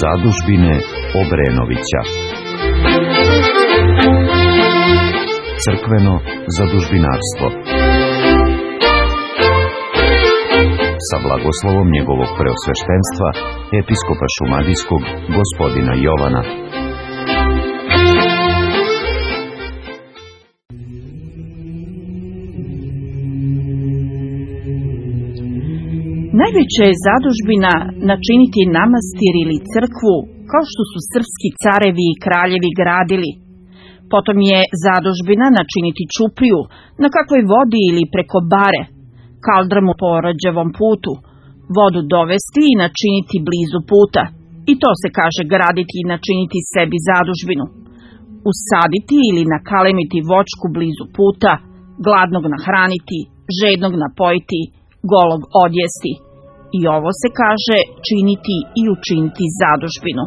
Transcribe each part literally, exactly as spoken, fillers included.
Zadužbine Obrenovića. Crkveno zadužbinarstvo. Sa blagoslovom njegovog preosveštenstva, episkopa Šumadijskog, gospodina Jovana. Najveća je zadužbina načiniti manastir ili crkvu, kao što su srpski carevi i kraljevi gradili. Potom je zadužbina načiniti ćupriju, na kakvoj vodi ili preko bare, kaldrmu po Orađevom putu, vodu dovesti i načiniti blizu puta. I to se kaže graditi i načiniti sebi zadužbinu. Usaditi ili nakalemiti voćku blizu puta, gladnog nahraniti, žednog napojiti, golog odjesti. I ovo se kaže činiti i učiniti zadužbinu.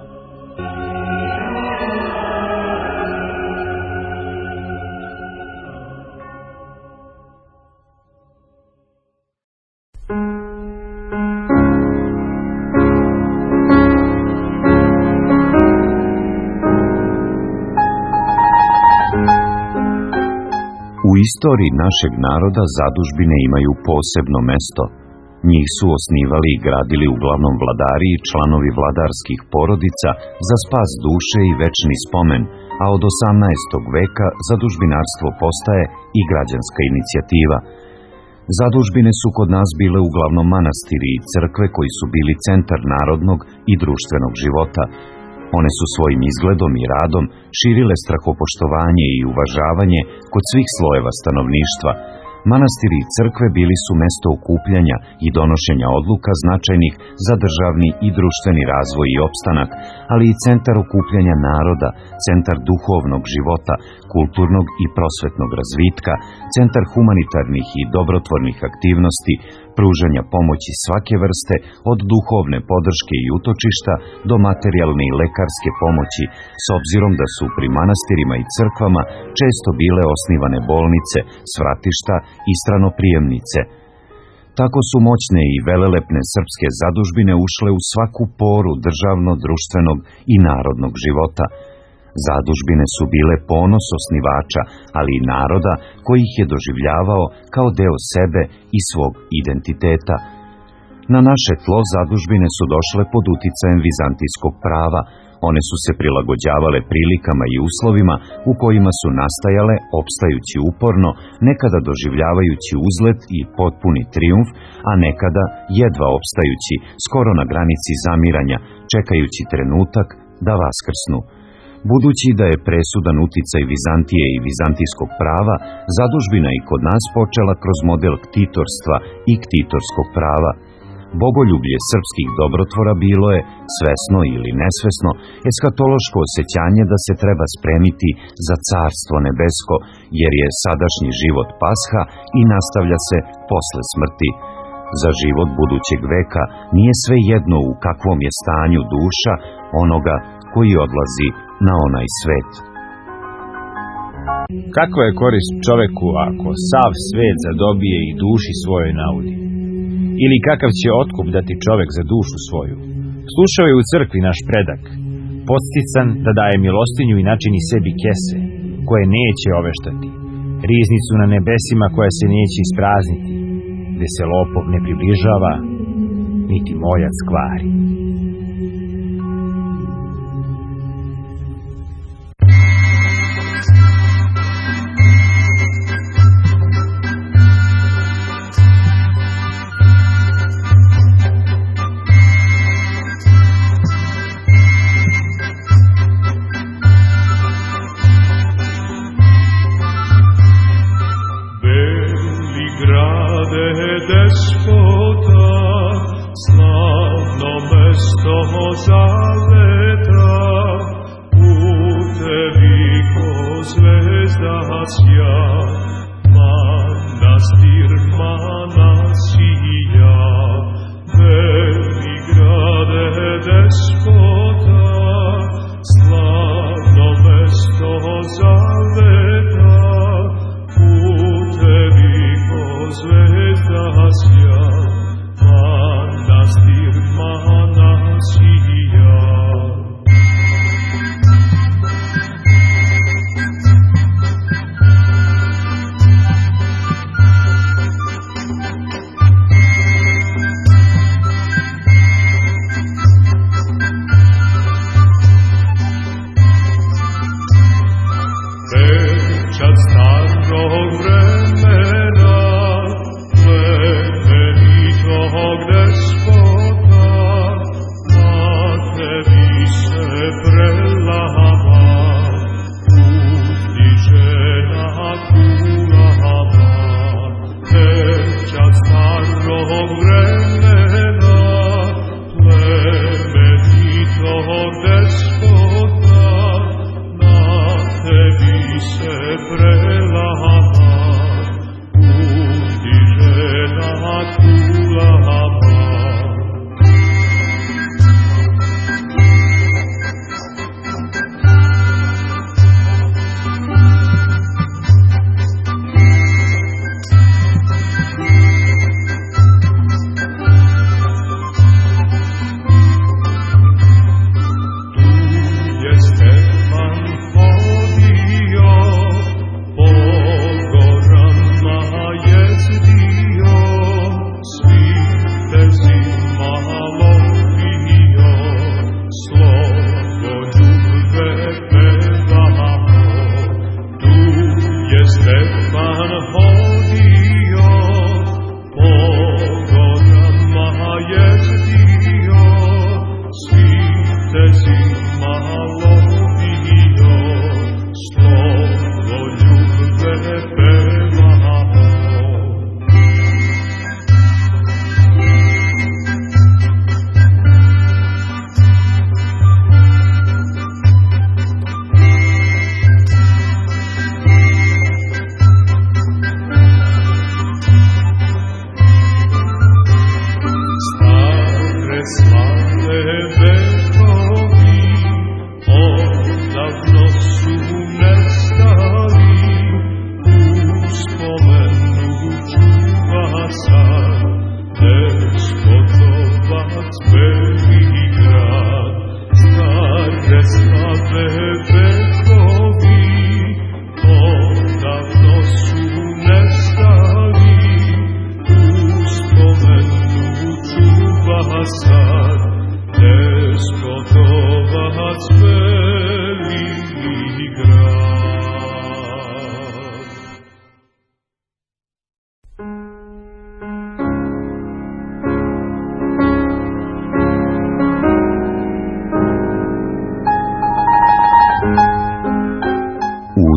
U istoriji našeg naroda zadužbine imaju posebno mesto. Njih su osnivali i gradili uglavnom vladari i članovi vladarskih porodica za spas duše i večni spomen, a od osamnaestog veka zadužbinarstvo postaje i građanska inicijativa. Zadužbine su kod nas bile uglavnom manastiri i crkve koji su bili centar narodnog i društvenog života. One su svojim izgledom i radom širile strahopoštovanje i uvažavanje kod svih slojeva stanovništva. Manastiri i crkve bili su mesto okupljanja i donošenja odluka značajnih za državni i društveni razvoj i opstanak, ali i centar okupljanja naroda, centar duhovnog života, kulturnog i prosvetnog razvitka, centar humanitarnih i dobrotvornih aktivnosti, pružanja pomoći svake vrste, od duhovne podrške i utočišta do materijalne i lekarske pomoći, s obzirom da su pri manastirima i crkvama često bile osnivane bolnice, svratišta i stranoprijemnice. Tako su moćne i velelepne srpske zadužbine ušle u svaku poru državno-društvenog i narodnog života. Zadužbine su bile ponos osnivača, ali i naroda koji ih je doživljavao kao deo sebe i svog identiteta. Na naše tlo zadužbine su došle pod uticajem vizantijskog prava. One su se prilagođavale prilikama i uslovima u kojima su nastajale, opstajući uporno, nekada doživljavajući uzlet i potpuni trijumf, a nekada jedva opstajući, skoro na granici zamiranja, čekajući trenutak da vaskrsnu. Budući da je presudan uticaj Vizantije i vizantijskog prava, zadužbina i kod nas počela kroz model ktitorstva i ktitorskog prava. Bogoljublje srpskih dobrotvora bilo je, svesno ili nesvesno, eskatološko osjećanje da se treba spremiti za carstvo nebesko, jer je sadašnji život pasha i nastavlja se posle smrti. Za život budućeg veka nije sve jedno u kakvom je stanju duša onoga koji odlazi na onaj svet. Kakva je korist čoveku ako sav svet zadobije i duši svojoj naudi? Ili kakav će otkup dati čovek za dušu svoju? Slušao je u crkvi naš predak, podstican da daje milostinju i načini sebi kese, koje neće oveštati, riznicu na nebesima koja se neće isprazniti, gde se lopov ne približava, niti moljac kvari. Manastir Manasija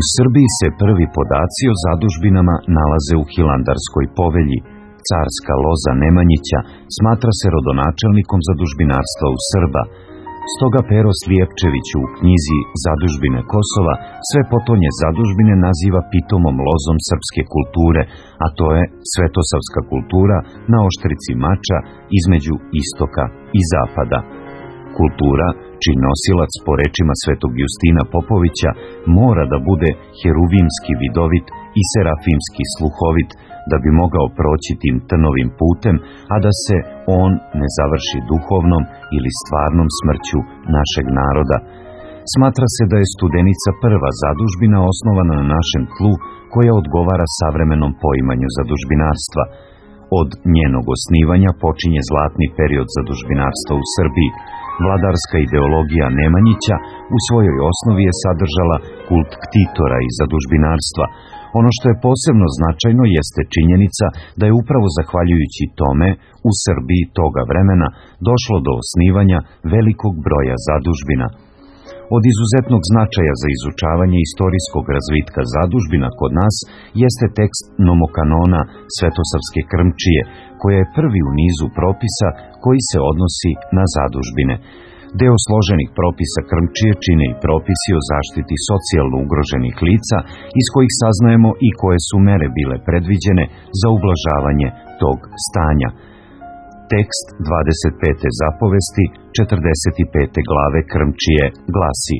U Srbiji se prvi podaci o zadužbinama nalaze u Hilandarskoj povelji. Carska loza Nemanjića smatra se rodonačelnikom zadužbinarstva u Srba. Stoga Pero Slijepčević u knjizi Zadužbine Kosova sve potonje zadužbine naziva pitomom lozom srpske kulture, a to je svetosavska kultura na oštrici mača između istoka i zapada. Kultura, čiji nosilac po rečima svetog Justina Popovića mora da bude heruvimski vidovit i serafimski sluhovit, da bi mogao proći tim trnovim putem, a da se on ne završi duhovnom ili stvarnom smrću našeg naroda. Smatra se da je Studenica prva zadužbina osnovana na našem tlu, koja odgovara savremenom poimanju zadužbinarstva. Od njenog osnivanja počinje zlatni period zadužbinarstva u Srbiji. Vladarska ideologija Nemanjića u svojoj osnovi je sadržala kult ktitora i zadužbinarstva. Ono što je posebno značajno jeste činjenica da je upravo zahvaljujući tome u Srbiji toga vremena došlo do osnivanja velikog broja zadužbina. Od izuzetnog značaja za izučavanje istorijskog razvitka zadužbina kod nas jeste tekst Nomokanona Svetosavske Krmčije, koja je prvi u nizu propisa koji se odnosi na zadužbine. Deo složenih propisa Krmčije čine i propisi o zaštiti socijalno ugroženih lica, iz kojih saznajemo i koje su mere bile predviđene za ublažavanje tog stanja. Tekst dvadeset pete zapovesti četrdeset pete glave Krmčije glasi: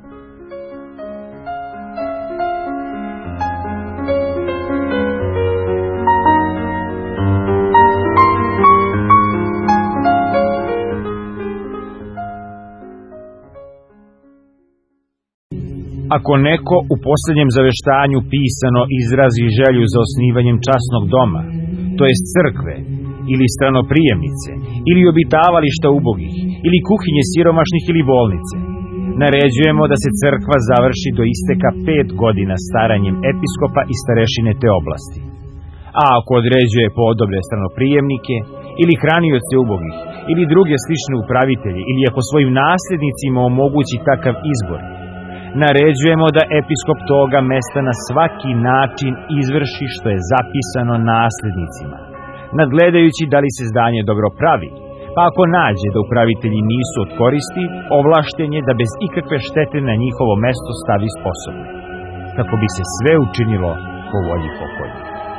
Ako neko u posljednjem zaveštanju pisano izrazi želju za osnivanjem časnog doma, to jest crkve, ili stranoprijemnice, ili obitavališta ubogih, ili kuhinje siromašnih ili bolnice, naređujemo da se crkva završi do isteka pet godina staranjem episkopa i starešine te oblasti. A ako određuje podobne stranoprijemnike, ili hranioce ubogih, ili druge slične upravitelje, ili ako svojim nasljednicima omogući takav izbor, naređujemo da episkop toga mesta na svaki način izvrši što je zapisano nasljednicima, nadgledajući da li se zdanje dobro pravi, pa ako nađe da upravitelji nisu od koristi, ovlašten je da bez ikakve štete na njihovo mesto stavi sposobne, kako bi se sve učinilo po volji pokojnika.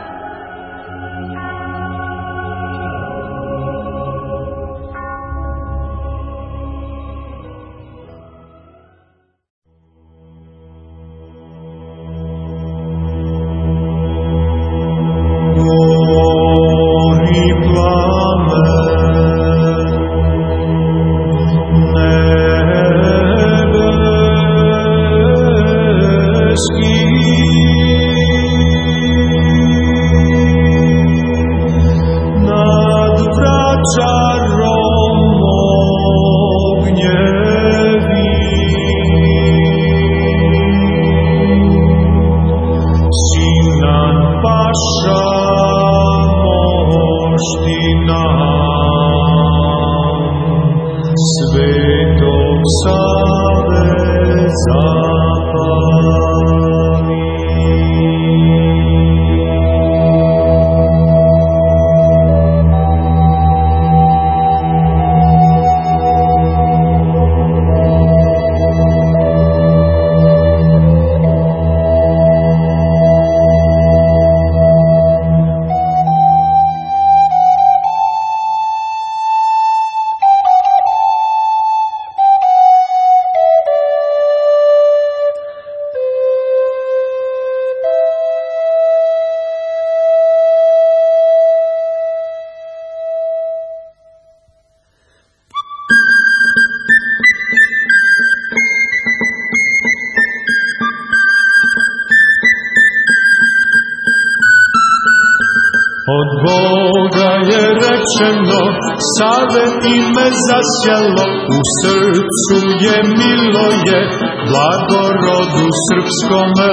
Od Boga je rečeno, sada ime zasjelo, u srcu je milo je, blagorodu srpskome.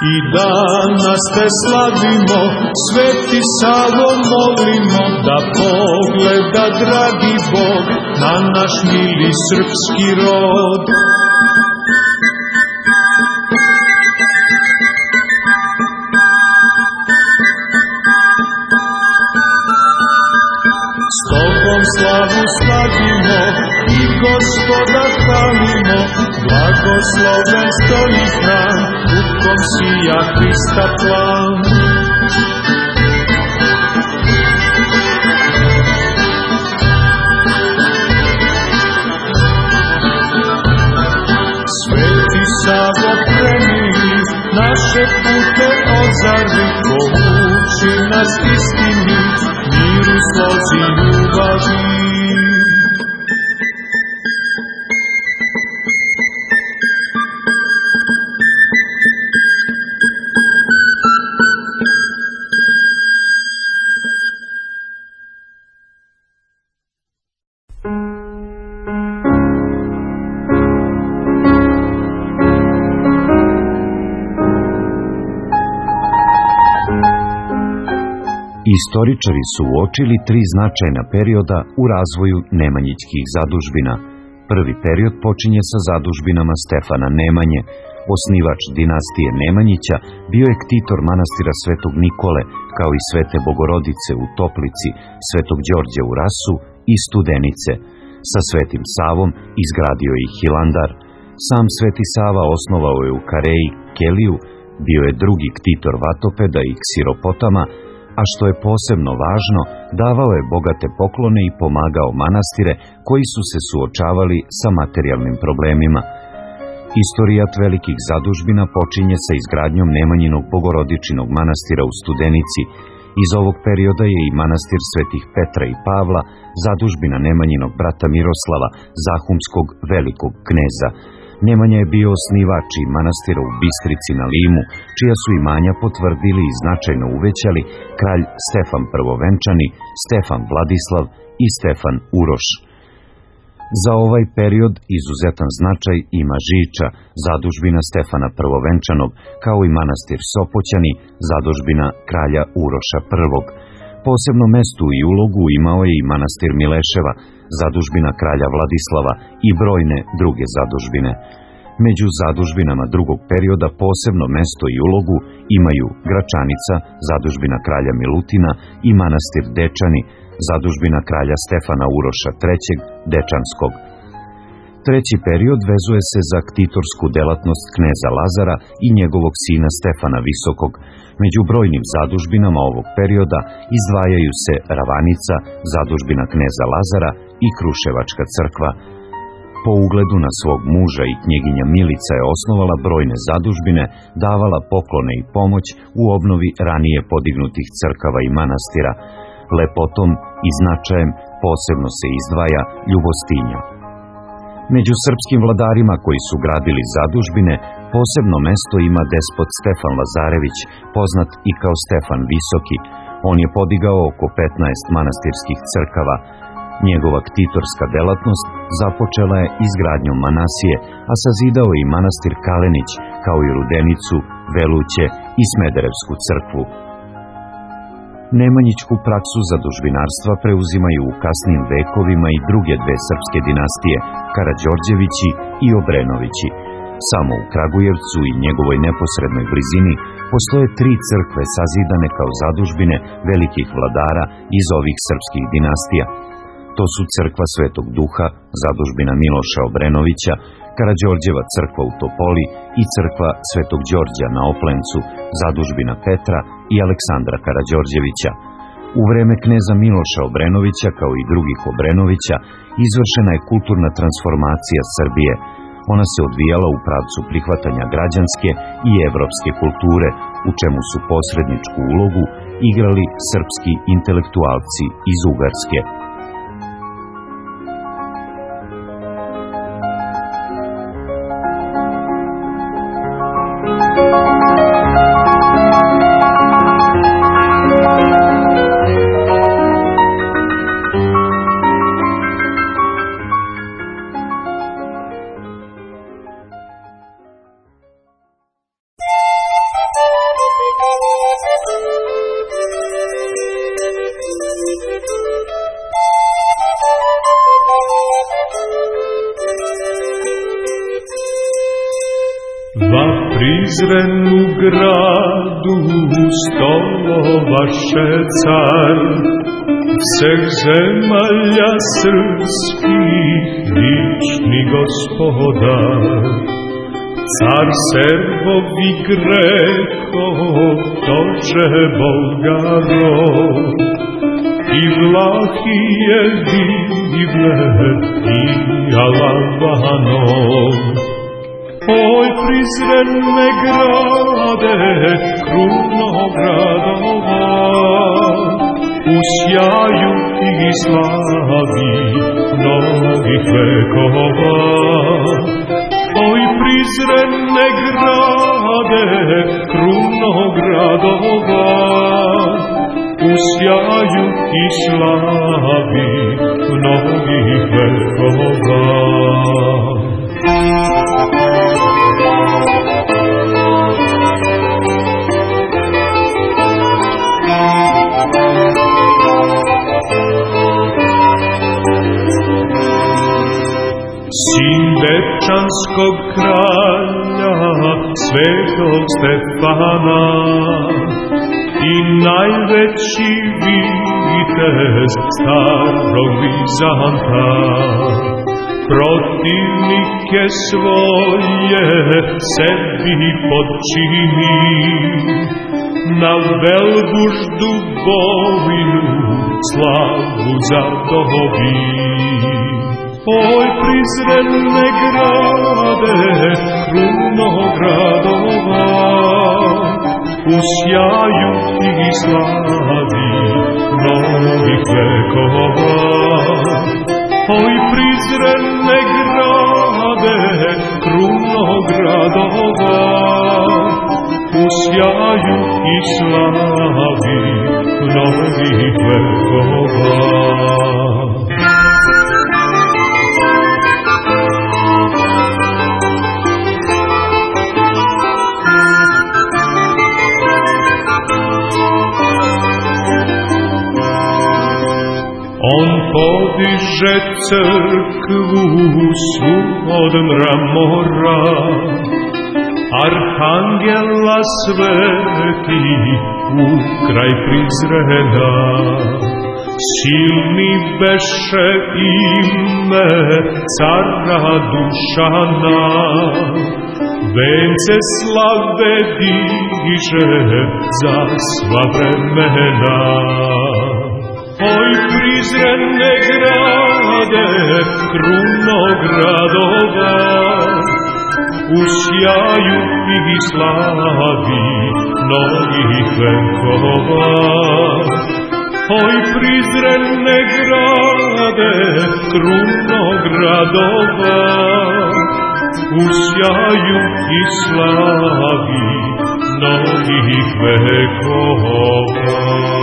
i danas te slavimo, Sveti Savo molimo, da pogleda dragi Bog na naš mili srpski rod. S tobom slavu slavimo i Gospoda hvalimo, blagosloven stoji hram, u kom sija Hrista plan. Sveti Savo premili, naše pute ozari, pouči nas istini, miru, slozi, ljubavi. Istoričari su uočili tri značajna perioda u razvoju nemanjićkih zadužbina. Prvi period počinje sa zadužbinama Stefana Nemanje. Osnivač dinastije Nemanjića bio je ktitor manastira Svetog Nikole, kao i Svete Bogorodice u Toplici, Svetog Đorđa u Rasu i Studenice. Sa Svetim Savom izgradio je Hilandar. Sam Sveti Sava osnovao je u Kareji Keliju, bio je drugi ktitor Vatopeda i Ksiropotama, a što je posebno važno, davao je bogate poklone i pomagao manastire koji su se suočavali sa materijalnim problemima. Istorijat velikih zadužbina počinje sa izgradnjom Nemanjinog Bogorodičinog manastira u Studenici. Iz ovog perioda je i manastir Svetih Petra i Pavla, zadužbina Nemanjinog brata Miroslava, zahumskog velikog kneza. Nemanja je bio osnivač i manastira u Bistrici na Limu, čija su imanja potvrdili i značajno uvećali kralj Stefan Prvovenčani, Stefan Vladislav i Stefan Uroš. Za ovaj period izuzetan značaj ima Žiča, zadužbina Stefana Prvovenčanog, kao i manastir Sopoćani, zadužbina kralja Uroša prvog. Posebno mesto i ulogu imao je i manastir Mileševa, zadužbina kralja Vladislava i brojne druge zadužbine. Među zadužbinama drugog perioda posebno mesto i ulogu imaju Gračanica, zadužbina kralja Milutina, i manastir Dečani, zadužbina kralja Stefana Uroša trećeg Dečanskog. Treći period vezuje se za ktitorsku delatnost kneza Lazara i njegovog sina Stefana Visokog. Među brojnim zadužbinama ovog perioda izdvajaju se Ravanica, zadužbina kneza Lazara, i Kruševačka crkva. Po ugledu na svog muža i knjeginja Milica je osnovala brojne zadužbine, davala poklone i pomoć u obnovi ranije podignutih crkava i manastira. Lepotom i značajem posebno se izdvaja Ljubostinja. Među srpskim vladarima koji su gradili zadužbine, posebno mesto ima despot Stefan Lazarević, poznat i kao Stefan Visoki. On je podigao oko petnaest manastirskih crkava. Njegova ktitorska delatnost započela je izgradnjom Manasije, a sazidao je i manastir Kalenić, kao i Rudenicu, Veluće i Smederevsku crkvu. Nemanjićku praksu zadužbinarstva preuzimaju u kasnim vekovima i druge dve srpske dinastije, Karađorđevići i Obrenovići. Samo u Kragujevcu i njegovoj neposrednoj blizini postoje tri crkve sazidane kao zadužbine velikih vladara iz ovih srpskih dinastija. To su crkva Svetog Duha, zadužbina Miloša Obrenovića, Karađorđeva crkva u Topoli i crkva Svetog Đorđa na Oplencu, zadužbina Petra i Aleksandra Karađorđevića. U vreme kneza Miloša Obrenovića, kao i drugih Obrenovića, izvršena je kulturna transformacija Srbije. Ona se odvijala u pravcu prihvatanja građanske i evropske kulture, u čemu su posredničku ulogu igrali srpski intelektualci iz Ugarske. Va prizrenu gradu stolovaše car, всех zemalja srpskih lični gospodar. Car Srbovi Grekov, toče Bolgarov, i Vlahije divne i Alabanov. Oj, prizrene grade, kruno gradova, u sjaju i slavi mnogih vekova. Oj, prizrene grade, kruno gradova, u sjaju i slavi mnogih vekova. Sin Dečanskog kralja, svetog Stefana, i najveći vitez starog Vizanta, protivnike svoje sebi podčini, na Velbuždu bojnu slavu zadobi. Oj, prizrene grade, kruno gradova, u sjaju i slavi mnogih vekova. Oj, prizrene grade, kruno gradova, u sjaju i slavi mnogih vekova. On podiže crkvu svu od mramora, arhangela sveti u kraj prizrena. Silni beše ime cara Dušana, vence slave diže za sva vremena. Oj, prizrene grade, kruno gradova, u sjaju i slavi mnogih vekova. Oj, prizrene grade, kruno gradova, u sjaju i slavi mnogih vekova.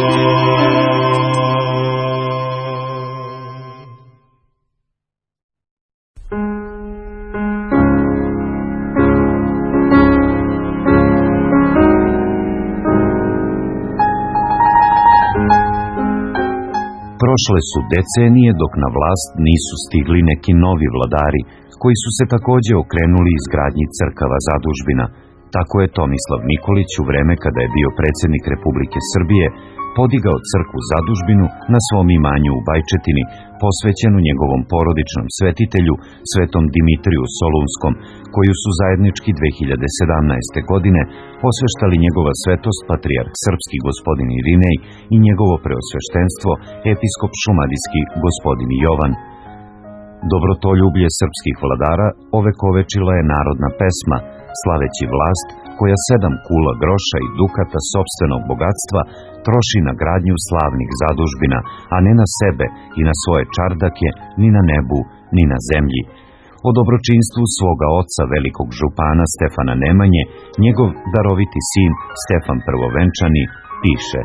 Prošle su decenije dok na vlast nisu stigli neki novi vladari koji su se takođe okrenuli izgradnji crkava zadužbina. Tako je Tomislav Nikolić u vreme kada je bio predsjednik Republike Srbije podigao crkvu zadužbinu na svom imanju u Bajčetini, posvećenu njegovom porodičnom svetitelju, svetom Dimitriju Solunskom, koju su zajednički dve hiljade sedamnaeste. godine posveštali njegova svetost patrijarh srpski gospodin Irinej i njegovo preosveštenstvo episkop šumadijski gospodin Jovan. Dobrotoljublje srpskih vladara ovekovečila je narodna pesma, slaveći vlast koja sedam kula groša i dukata sopstvenog bogatstva troši na gradnju slavnih zadužbina, a ne na sebe i na svoje čardake, ni na nebu, ni na zemlji. O dobročinstvu svoga oca velikog župana Stefana Nemanje, njegov daroviti sin Stefan Prvovenčani piše: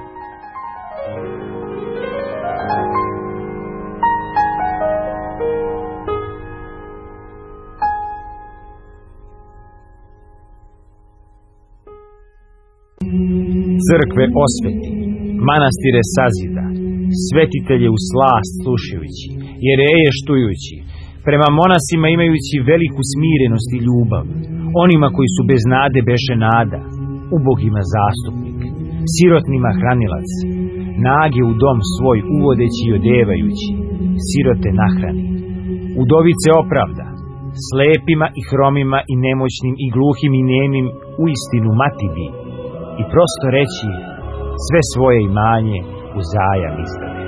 Crkve osveti, manastire sazida, svetitelje u slast slušajući, jereje štujući, prema monasima imajući veliku smirenost i ljubav, onima koji su bez nade beše nada, ubogima zastupnik, sirotnima hranilac, nage u dom svoj uvodeći i odevajući, sirote nahrani, udovice opravda, slepima i hromima i nemoćnim i gluhim i nemim u istinu mati bi, i prosto reći, sve svoje imanje u zajam izdave.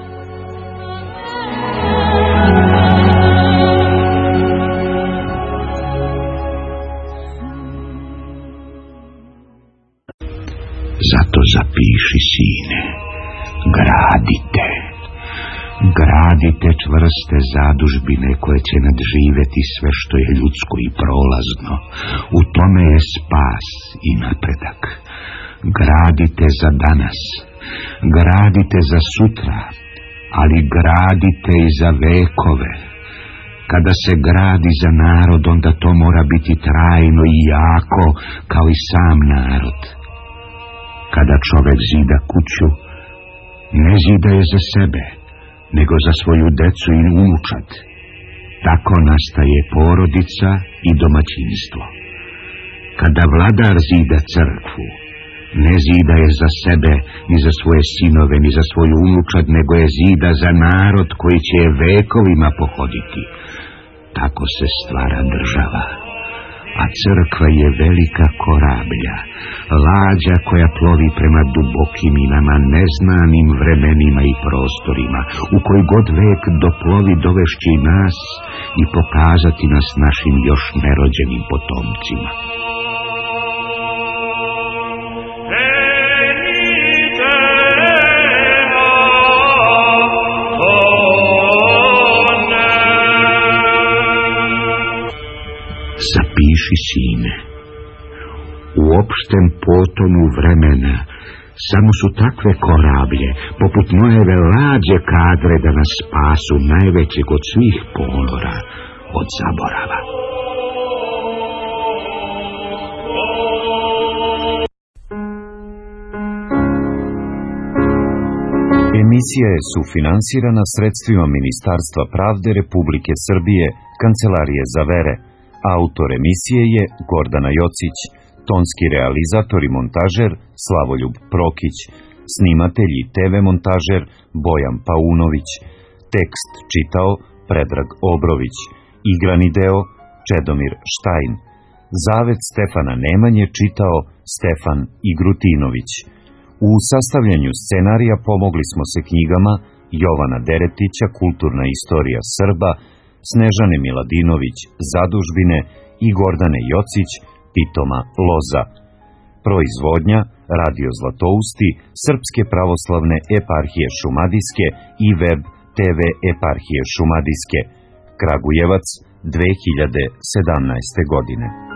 Zato zapiši, sine, gradite, gradite čvrste zadužbine koje će nadživjeti sve što je ljudsko i prolazno. U tome je spas i napredak. Gradite za danas, gradite za sutra, ali gradite i za vekove. Kada se gradi za narod, onda to mora biti trajno i jako, kao i sam narod. Kada čovek zida kuću, ne zida je za sebe, nego za svoju decu i unučad. Tako nastaje porodica i domaćinstvo. Kada vladar zida crkvu, ne zida je za sebe, ni za svoje sinove, ni za svoju unučad, nego je zida za narod koji će je vekovima pohoditi. Tako se stvara država. A crkva je velika korablja, lađa koja plovi prema dubokim i nama neznanim vremenima i prostorima, u koji god vek doplovi dovešće i nas i pokazati nas našim još nerođenim potomcima. Zapiši, sine, u opštem potom vremena samo su takve korablje, poput Noeve lađe kadre da nas spasu najvećeg od svih ponora, od zaborava. Emisija je sufinansirana sredstvima Ministarstva pravde Republike Srbije, Kancelarije za vere. Autor emisije je Gordana Jocić, tonski realizator i montažer Slavoljub Prokić, snimatelj i te ve montažer Bojan Paunović, tekst čitao Predrag Obrović, igrani deo Čedomir Štajn, zavet Stefana Nemanje čitao Stefan Igrutinović. U sastavljanju scenarija pomogli smo se knjigama Jovana Deretića Kulturna istorija Srba, Snežane Miladinović Zadužbine i Gordane Jocić Pitoma Loza. Proizvodnja Radio Zlatousti Srpske pravoslavne eparhije Šumadijske i web te ve eparhije Šumadijske. Kragujevac dve hiljade sedamnaeste godine.